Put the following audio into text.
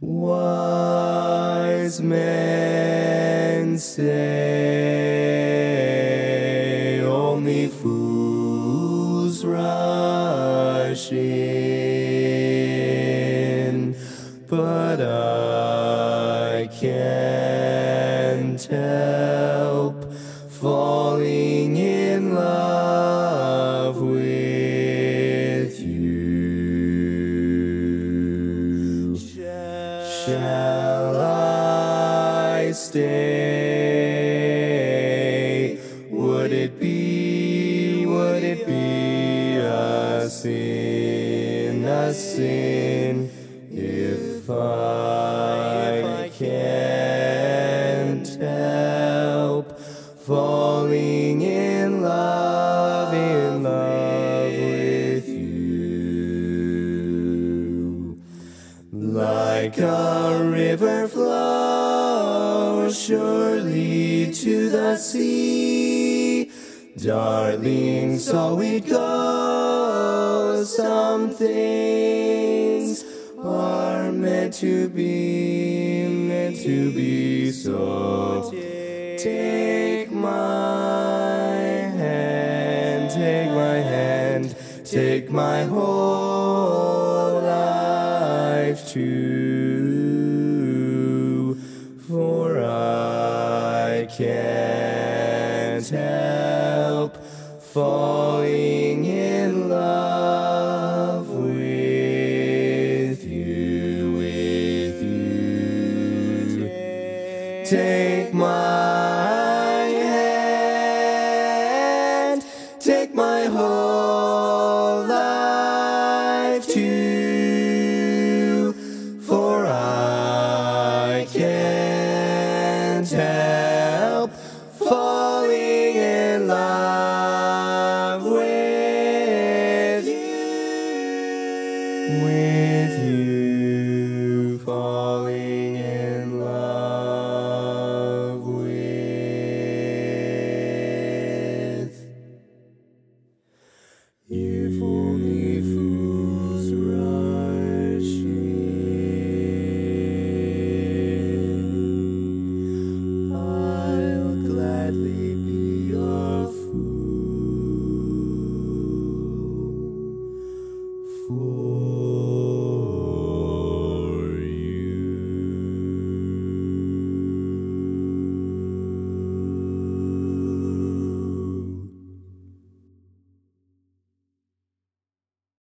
Wise men say only fools rush in, but I can't help falling in love with you. Shall I stay? Would it be a sin if I can't help falling in love with you? Like a river flows surely to the sea, darling, so it goes. Some things are meant to be so. Take my hand, take my whole life too, for I can't help falling in love with you, Take my hand, take my whole life too, for I can't help falling in love with you, falling in love with if only fools rush in, I'll gladly be a fool for